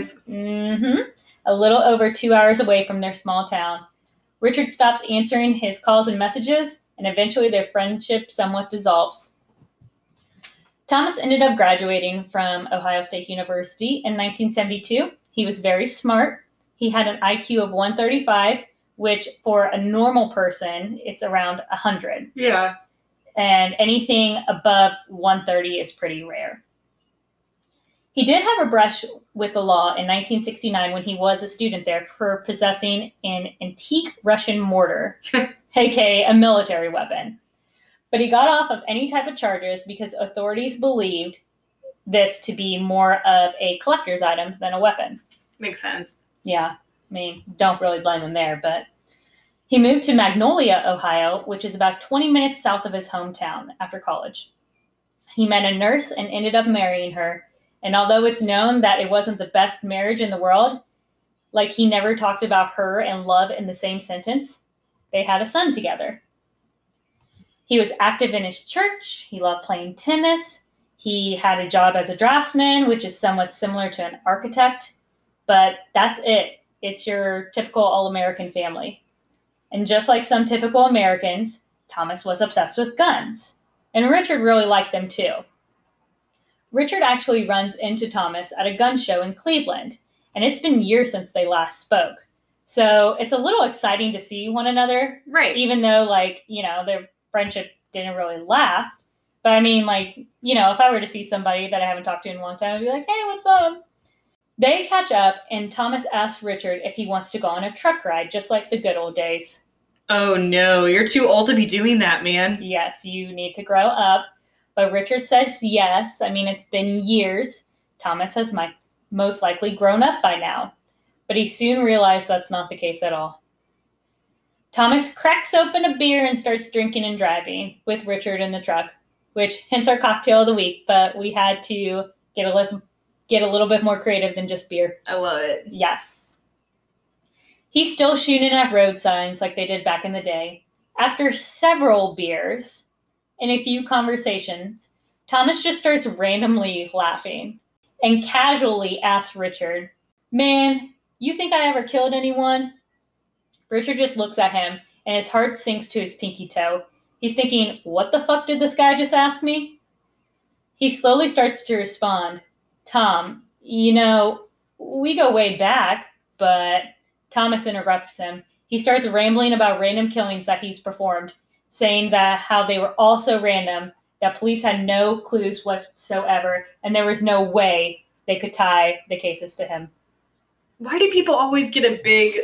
over 2 hours away from their small town. Richard stops answering his calls and messages, and eventually their friendship somewhat dissolves. Thomas ended up graduating from Ohio State University in 1972. He was very smart. He had an IQ of 135, which for a normal person, it's around 100. Yeah. And anything above 130 is pretty rare. He did have a brush with the law in 1969 when he was a student there for possessing an antique Russian mortar, aka a military weapon. But he got off of any type of charges because authorities believed this to be more of a collector's item than a weapon. Makes sense. Yeah, don't really blame him there, but he moved to Magnolia, Ohio, which is about 20 minutes south of his hometown after college. He met a nurse and ended up marrying her. And although it's known that it wasn't the best marriage in the world, he never talked about her and love in the same sentence, they had a son together. He was active in his church. He loved playing tennis. He had a job as a draftsman, which is somewhat similar to an architect. But that's it. It's your typical all-American family. And just like some typical Americans, Thomas was obsessed with guns. And Richard really liked them too. Richard actually runs into Thomas at a gun show in Cleveland, and it's been years since they last spoke. So it's a little exciting to see one another, Right. even though, like, you know, their friendship didn't really last. But I mean, like, you know, if I were to see somebody that I haven't talked to in a long time, I'd be like, hey, what's up? They catch up, and Thomas asks Richard if he wants to go on a truck ride, just like the good old days. Oh no, you're too old to be doing that, man. Yes, you need to grow up. But Richard says yes. I mean, it's been years. Thomas has most likely grown up by now. But he soon realized that's not the case at all. Thomas cracks open a beer and starts drinking and driving with Richard in the truck, which hints our cocktail of the week, but we had to get a little bit more creative than just beer. I love it. Yes. He's still shooting at road signs like they did back in the day. After several beers and a few conversations, Thomas just starts randomly laughing and casually asks Richard, man, you think I ever killed anyone? Richard just looks at him and his heart sinks to his pinky toe. He's thinking, what the fuck did this guy just ask me? He slowly starts to respond, Tom, you know, we go way back, but Thomas interrupts him. He starts rambling about random killings that he's performed, saying that how they were all so random that police had no clues whatsoever, and there was no way they could tie the cases to him. Why do people always get a big,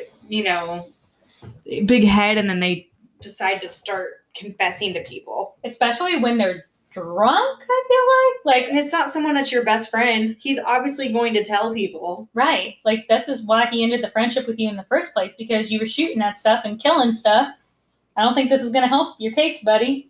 big head and then they decide to start confessing to people? Especially when they're drunk, I feel like. And it's not someone that's your best friend. He's obviously going to tell people. Right. Like, this is why he ended the friendship with you in the first place, because you were shooting at stuff and killing stuff. I don't think this is going to help your case, buddy.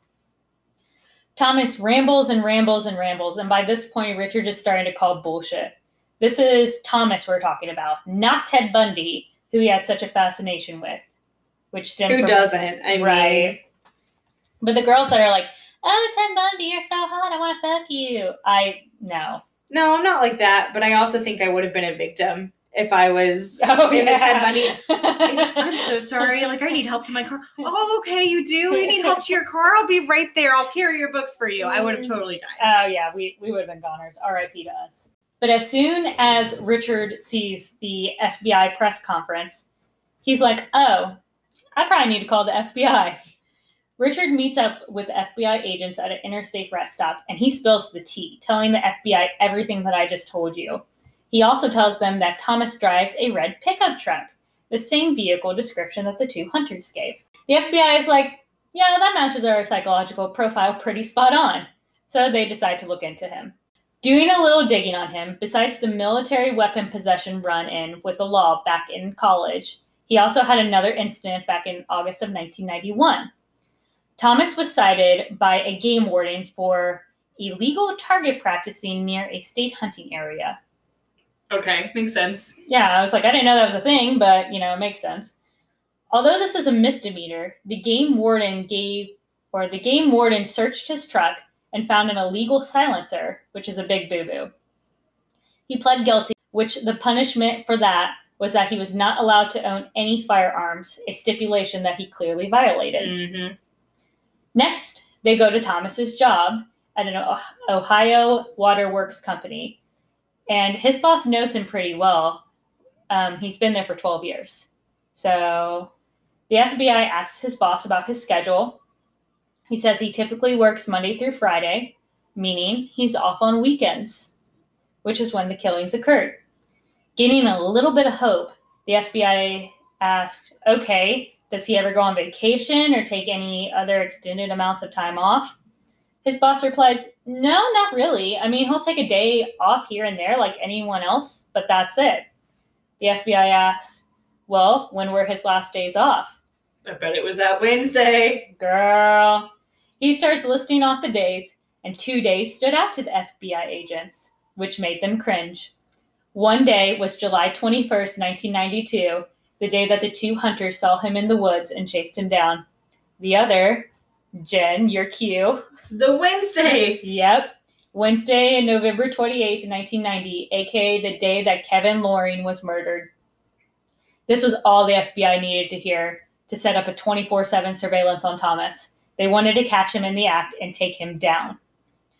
Thomas rambles and rambles and rambles, and by this point, Richard is starting to call bullshit. This is Thomas we're talking about, not Ted Bundy, who he had such a fascination with. Who doesn't? Right. But the girls that are like, oh, Ted Bundy, you're so hot, I want to fuck you. No. No, I'm not like that, but I also think I would have been a victim if I was in the Ted Bundy. I'm so sorry. I need help to my car. Oh, okay, you do? You need help to your car? I'll be right there. I'll carry your books for you. I would have totally died. Oh, yeah, we would have been goners. R.I.P. to us. But as soon as Richard sees the FBI press conference, he's like, oh, I probably need to call the FBI. Richard meets up with FBI agents at an interstate rest stop, and he spills the tea, telling the FBI everything that I just told you. He also tells them that Thomas drives a red pickup truck, the same vehicle description that the two hunters gave. The FBI is like, yeah, that matches our psychological profile pretty spot on. So they decide to look into him. Doing a little digging on him, besides the military weapon possession run-in with the law back in college, he also had another incident back in August of 1991. Thomas was cited by a game warden for illegal target practicing near a state hunting area. Okay, makes sense. Yeah, I was like, I didn't know that was a thing, but, it makes sense. Although this is a misdemeanor, the game warden searched his truck and found an illegal silencer, which is a big boo-boo. He pled guilty, which the punishment for that was that he was not allowed to own any firearms, a stipulation that he clearly violated. Mm-hmm. Next, they go to Thomas's job at an Ohio waterworks company, and his boss knows him pretty well. He's been there for 12 years. So the FBI asks his boss about his schedule. He says he typically works Monday through Friday, meaning he's off on weekends, which is when the killings occurred. Gaining a little bit of hope, the FBI asked, okay, does he ever go on vacation or take any other extended amounts of time off? His boss replies, no, not really. I mean, he'll take a day off here and there like anyone else, but that's it. The FBI asks, well, when were his last days off? I bet it was that Wednesday. Girl. He starts listing off the days, and 2 days stood out to the FBI agents, which made them cringe. One day was July 21st, 1992, the day that the two hunters saw him in the woods and chased him down. The other, Jen, your cue. The Wednesday. Yep. Wednesday, November 28th, 1990, aka the day that Kevin Loring was murdered. This was all the FBI needed to hear to set up a 24/7 surveillance on Thomas. They wanted to catch him in the act and take him down.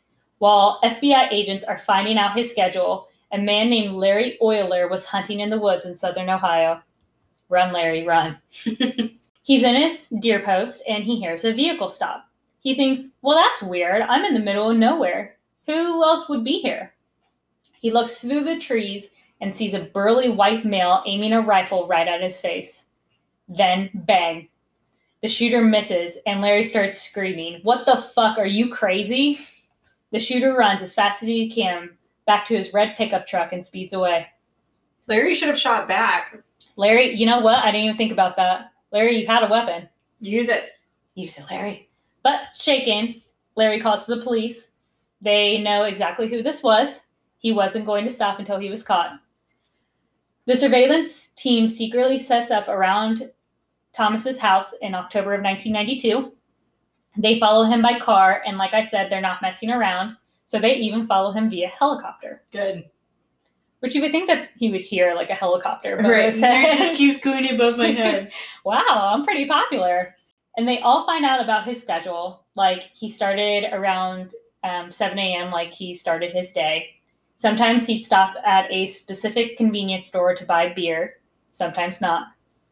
While FBI agents are finding out his schedule, a man named Larry Euler was hunting in the woods in southern Ohio. Run, Larry, run. He's in his deer post, and he hears a vehicle stop. He thinks, well, that's weird. I'm in the middle of nowhere. Who else would be here? He looks through the trees and sees a burly white male aiming a rifle right at his face. Then, bang. The shooter misses, and Larry starts screaming, what the fuck, are you crazy? The shooter runs as fast as he can back to his red pickup truck and speeds away. Larry should have shot back. Larry, you know what? I didn't even think about that. Larry, you had a weapon. Use it. Use it, Larry. But shaken, Larry calls the police. They know exactly who this was. He wasn't going to stop until he was caught. The surveillance team secretly sets up around Thomas's house in October of 1992. They follow him by car, and like I said, they're not messing around, so they even follow him via helicopter. Good. Which you would think that he would hear, like a helicopter. But Right. instead- It just keeps going above my head. Wow, I'm pretty popular. And they all find out about his schedule. Like, he started around 7 a.m., like he started his day. Sometimes he'd stop at a specific convenience store to buy beer. Sometimes not.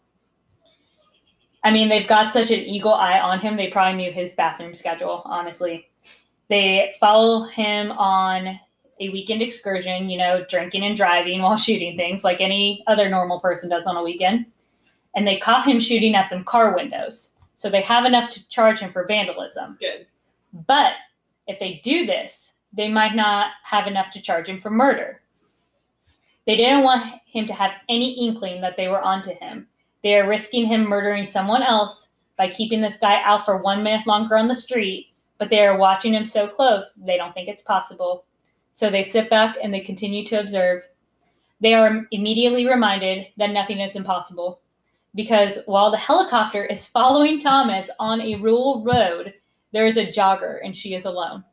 I mean, they've got such an eagle eye on him, they probably knew his bathroom schedule, honestly. They follow him on a weekend excursion, you know, drinking and driving while shooting things like any other normal person does on a weekend. And they caught him shooting at some car windows. So they have enough to charge him for vandalism. Good. But if they do this, they might not have enough to charge him for murder. They didn't want him to have any inkling that they were onto him. They are risking him murdering someone else by keeping this guy out for 1 minute longer on the street, but they are watching him so close, they don't think it's possible. So they sit back and they continue to observe. They are immediately reminded that nothing is impossible, because while the helicopter is following Thomas on a rural road, there is a jogger and she is alone.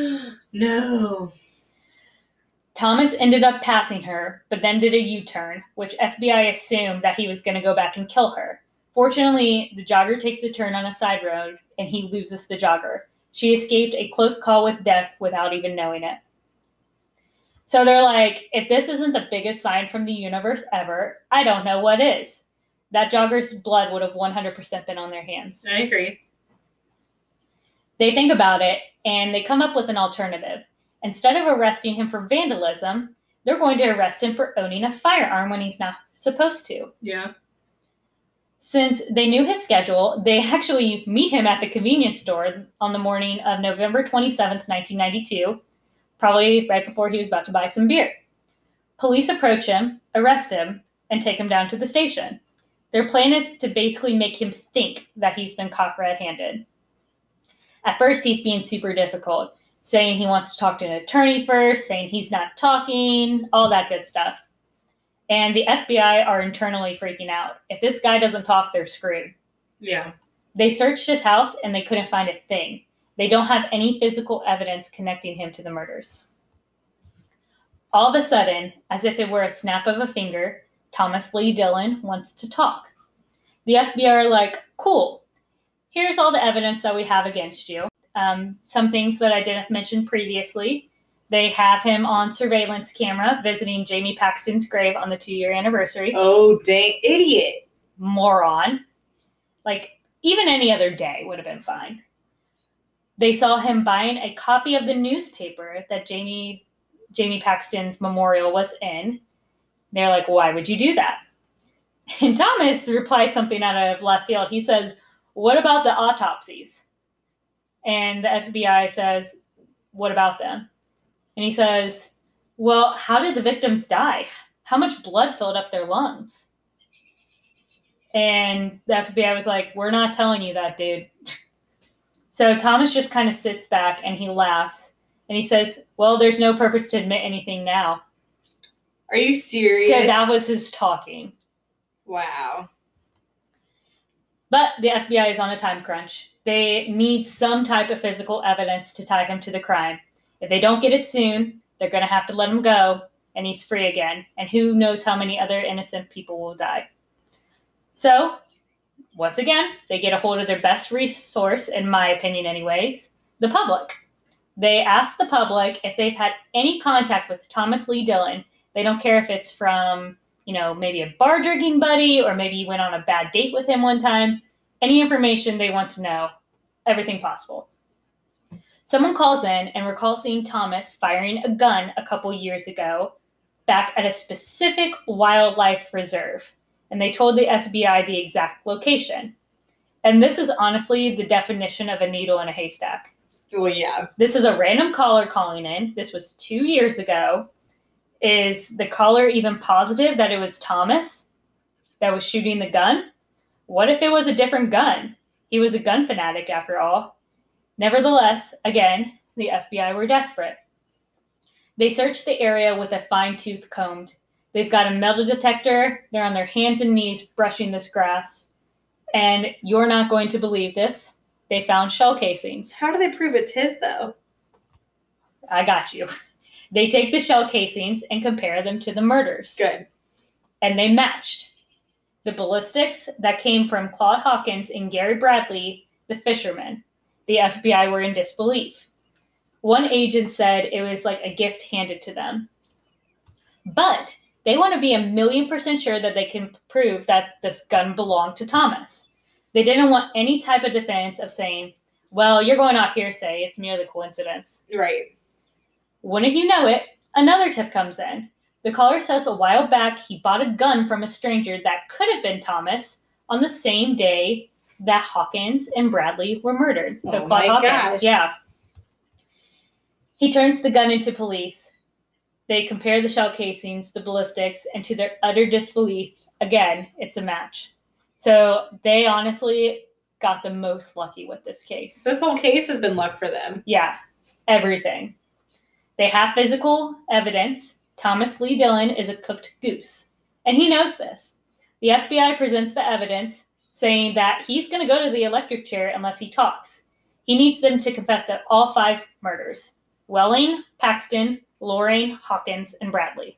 No. Thomas ended up passing her, but then did a U-turn, which FBI assumed that he was going to go back and kill her. Fortunately, the jogger takes a turn on a side road, and he loses the jogger. She escaped a close call with death without even knowing it. So they're like, if this isn't the biggest sign from the universe ever, I don't know what is. That jogger's blood would have 100% been on their hands. I agree. They think about it, and they come up with an alternative. Instead of arresting him for vandalism, they're going to arrest him for owning a firearm when he's not supposed to. Yeah. Since they knew his schedule, they actually meet him at the convenience store on the morning of November 27th, 1992, probably right before he was about to buy some beer. Police approach him, arrest him, and take him down to the station. Their plan is to basically make him think that he's been caught red-handed. At first, he's being super difficult, saying he wants to talk to an attorney first, saying he's not talking, all that good stuff. And the FBI are internally freaking out. If this guy doesn't talk, they're screwed. Yeah. They searched his house and they couldn't find a thing. They don't have any physical evidence connecting him to the murders. All of a sudden, as if it were a snap of a finger, Thomas Lee Dillon wants to talk. The FBI are like, cool, here's all the evidence that we have against you. Some things that I didn't mention previously. They have him on surveillance camera visiting Jamie Paxton's grave on the 2-year anniversary. Oh, dang idiot. Moron. Like, even any other day would have been fine. They saw him buying a copy of the newspaper that Jamie Paxton's memorial was in. They're like, why would you do that? And Thomas replies something out of left field. He says, what about the autopsies? And the FBI says, what about them? And he says, well, how did the victims die? How much blood filled up their lungs? And the FBI was like, we're not telling you that, dude. So Thomas just kind of sits back and he laughs. And he says, well, there's no purpose to admit anything now. Are you serious? So that was his talking. Wow. But the FBI is on a time crunch. They need some type of physical evidence to tie him to the crime. If they don't get it soon, they're going to have to let him go, and he's free again. And who knows how many other innocent people will die. So, once again, they get a hold of their best resource, in my opinion anyways, the public. They asked the public if they've had any contact with Thomas Lee Dillon. They don't care if it's from, maybe a bar drinking buddy, or maybe you went on a bad date with him one time. Any information they want to know, everything possible. Someone calls in and recalls seeing Thomas firing a gun a couple years ago back at a specific wildlife reserve. And they told the FBI the exact location. And this is honestly the definition of a needle in a haystack. Well, yeah. This is a random caller calling in. This was 2 years ago. Is the caller even positive that it was Thomas that was shooting the gun? What if it was a different gun? He was a gun fanatic after all. Nevertheless, again, the FBI were desperate. They searched the area with a fine-tooth comb. They've got a metal detector. They're on their hands and knees brushing this grass. And you're not going to believe this. They found shell casings. How do they prove it's his, though? I got you. They take the shell casings and compare them to the murders. Good. And they matched. The ballistics that came from Claude Hawkins and Gary Bradley, the fishermen. The FBI were in disbelief. One agent said it was like a gift handed to them. But they want to be 1,000,000% sure that they can prove that this gun belonged to Thomas. They didn't want any type of defense of saying, well, you're going off hearsay. It's merely coincidence. Right. Wouldn't you know it, another tip comes in. The caller says a while back he bought a gun from a stranger that could have been Thomas on the same day that Hawkins and Bradley were murdered. So Claude Hawkins. Gosh. Yeah. He turns the gun into police. They compare the shell casings, the ballistics, and to their utter disbelief, again, it's a match. So they honestly got the most lucky with this case. This whole case has been luck for them. Yeah, everything. They have physical evidence. Thomas Lee Dillon is a cooked goose, and he knows this. The FBI presents the evidence, saying that he's going to go to the electric chair unless he talks. He needs them to confess to all 5 murders: Welling, Paxton, Lorraine, Hawkins, and Bradley.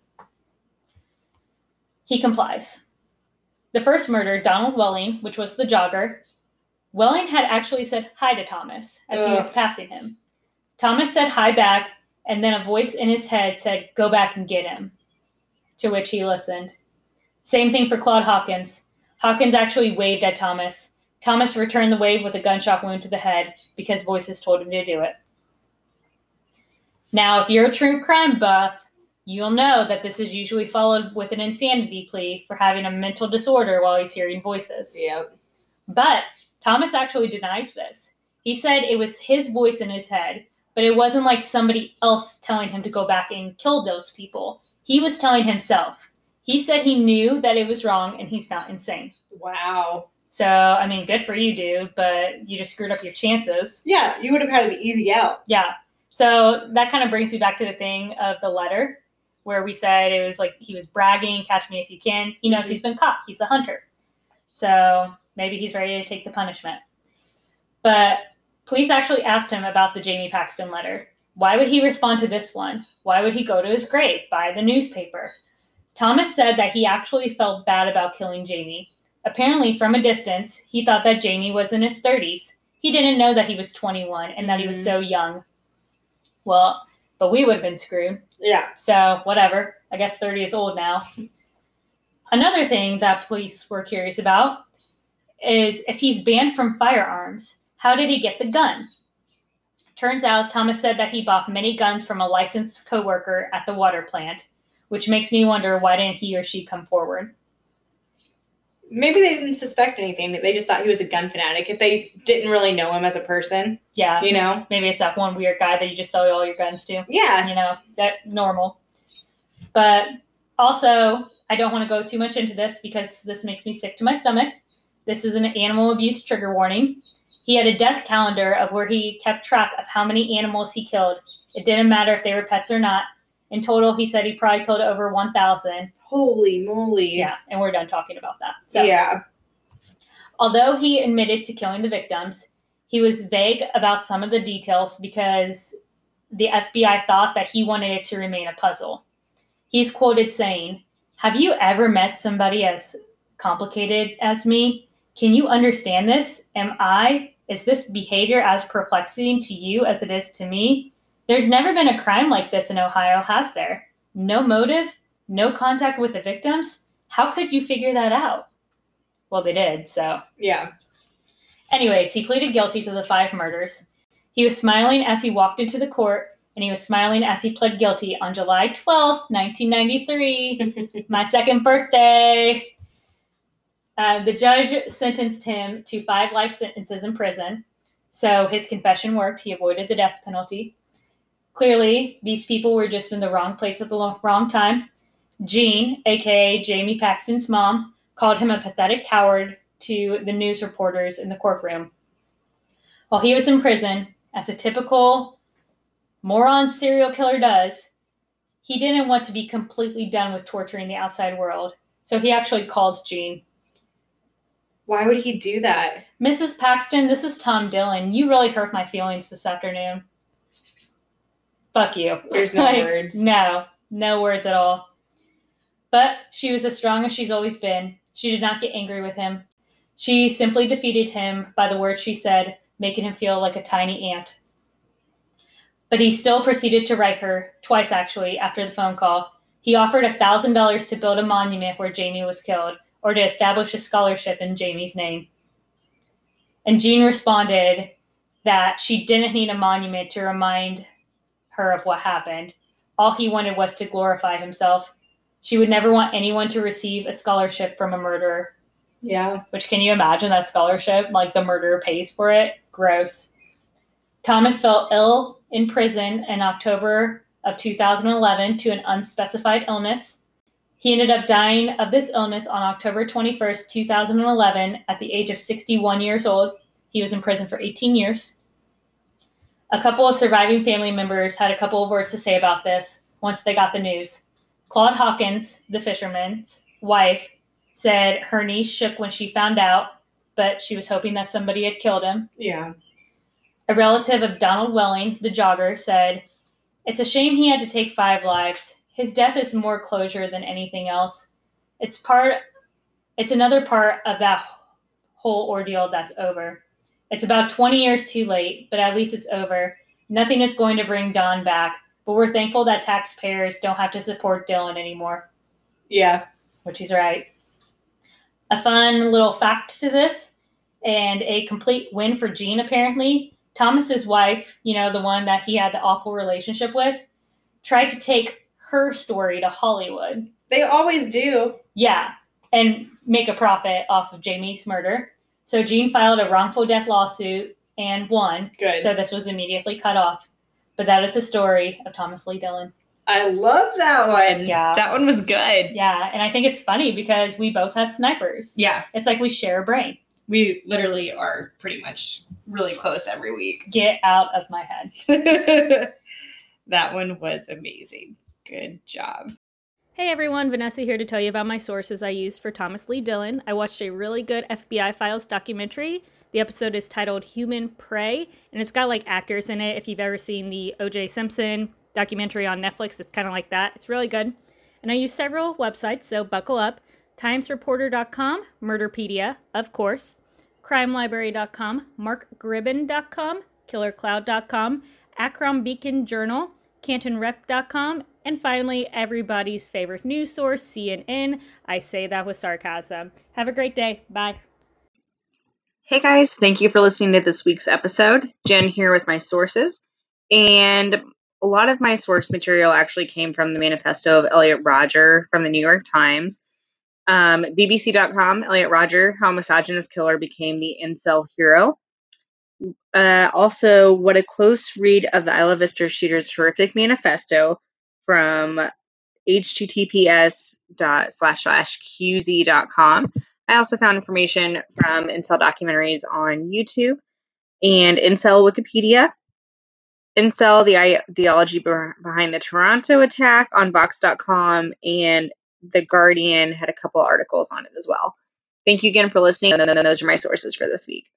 He complies. The first murder, Donald Welling, which was the jogger, Welling had actually said hi to Thomas as he was passing him. Thomas said hi back, and then a voice in his head said, "Go back and get him," to which he listened. Same thing for Claude Hawkins. Hawkins actually waved at Thomas. Thomas returned the wave with a gunshot wound to the head because voices told him to do it. Now, if you're a true crime buff, you'll know that this is usually followed with an insanity plea for having a mental disorder while he's hearing voices. Yep. But Thomas actually denies this. He said it was his voice in his head, but it wasn't like somebody else telling him to go back and kill those people. He was telling himself. He said he knew that it was wrong and he's not insane. Wow. So, I mean, good for you, dude, but you just screwed up your chances. Yeah, you would have had an easy out. Yeah. So that kind of brings me back to the thing of the letter where we said it was like he was bragging, catch me if you can. He knows he's been caught. He's a hunter. So maybe he's ready to take the punishment. But police actually asked him about the Jamie Paxton letter. Why would he respond to this one? Why would he go to his grave, buy the newspaper? Thomas said that he actually felt bad about killing Jamie. Apparently, from a distance, he thought that Jamie was in his 30s. He didn't know that he was 21 and that he was so young. Well, but we would have been screwed. Yeah. So, whatever. I guess 30 is old now. Another thing that police were curious about is if he's banned from firearms, how did he get the gun? Turns out Thomas said that he bought many guns from a licensed coworker at the water plant, which makes me wonder why didn't he or she come forward? Maybe they didn't suspect anything. They just thought he was a gun fanatic. If they didn't really know him as a person, Yeah. you know? Maybe it's that one weird guy that you just sell all your guns to. Yeah. You know, that normal. But also, I don't want to go too much into this because this makes me sick to my stomach. This is an animal abuse trigger warning. He had a death calendar of where he kept track of how many animals he killed. It didn't matter if they were pets or not. In total, he said he probably killed over 1,000. Holy moly. Yeah, and we're done talking about that. So, Yeah. although he admitted to killing the victims, he was vague about some of the details because the FBI thought that he wanted it to remain a puzzle. He's quoted saying, "Have you ever met somebody as complicated as me? Can you understand this? Is this behavior as perplexing to you as it is to me? There's never been a crime like this in Ohio, has there? No motive, no contact with the victims? How could you figure that out? Well, they did, so. Yeah. Anyways, he pleaded guilty to the 5 murders. He was smiling as he walked into the court, and he was smiling as he pled guilty on July 12th, 1993, my 2nd birthday. The judge sentenced him to 5 life sentences in prison. So his confession worked. He avoided the death penalty. Clearly, these people were just in the wrong place at the wrong time. Jean, a.k.a. Jamie Paxton's mom, called him a pathetic coward to the news reporters in the courtroom. While he was in prison, as a typical moron serial killer does, he didn't want to be completely done with torturing the outside world. So he actually calls Jean. Why would he do that? Mrs. Paxton, this is Tom Dillon. You really hurt my feelings this afternoon. Fuck you. There's no words. No words at all. But she was as strong as she's always been. She did not get angry with him. She simply defeated him by the words she said, making him feel like a tiny ant. But he still proceeded to write her, twice actually, after the phone call. He offered $1,000 to build a monument where Jamie was killed, or to establish a scholarship in Jamie's name. And Jean responded that she didn't need a monument to remind her of what happened. All he wanted was to glorify himself. She would never want anyone to receive a scholarship from a murderer. Yeah. Which, can you imagine that scholarship? Like, the murderer pays for it? Gross. Thomas fell ill in prison in October of 2011 to an unspecified illness. He ended up dying of this illness on October 21st, 2011, at the age of 61 years old. He was in prison for 18 years. A couple of surviving family members had a couple of words to say about this once they got the news. Claude Hawkins, the fisherman's wife, said her niece shook when she found out, but she was hoping that somebody had killed him. Yeah. A relative of Donald Welling, the jogger, said, "It's a shame he had to take 5 lives. His death is more closure than anything else. It's another part of that whole ordeal that's over. It's about 20 years too late, but at least it's over. Nothing is going to bring Don back, but we're thankful that taxpayers don't have to support Dylan anymore." Yeah. Which he's right. A fun little fact to this, and a complete win for Jean, apparently. Thomas's wife, the one that he had the awful relationship with, tried to take her story to Hollywood. They always do. Yeah, and make a profit off of Jamie's murder. So Jean filed a wrongful death lawsuit and won. Good. So this was immediately cut off. But that is the story of Thomas Lee Dillon. I love that one. Yeah. That one was good. Yeah, and I think it's funny because we both had snipers. Yeah. It's like we share a brain. We literally are pretty much really close every week. Get out of my head. That one was amazing. Good job. Hey everyone, Vanessa here to tell you about my sources I used for Thomas Lee Dillon. I watched a really good FBI Files documentary. The episode is titled Human Prey, and it's got like actors in it. If you've ever seen the O.J. Simpson documentary on Netflix, it's kind of like that. It's really good. And I used several websites, so buckle up. TimesReporter.com, Murderpedia, of course, CrimeLibrary.com, MarkGribbon.com, KillerCloud.com, Akron Beacon Journal, CantonRep.com, and finally, everybody's favorite news source, CNN. I say that with sarcasm. Have a great day. Bye. Hey guys, thank you for listening to this week's episode. Jen here with my sources. And a lot of my source material actually came from the manifesto of Elliot Rodger from the New York Times. BBC.com, Elliot Rodger, how a misogynist killer became the incel hero. Also, what a close read of the Isla Vista shooter's horrific manifesto from https://qz.com. I also found information from incel documentaries on YouTube and incel Wikipedia. Incel, the ideology behind the Toronto attack on Vox.com, and The Guardian had a couple articles on it as well. Thank you again for listening, and those are my sources for this week.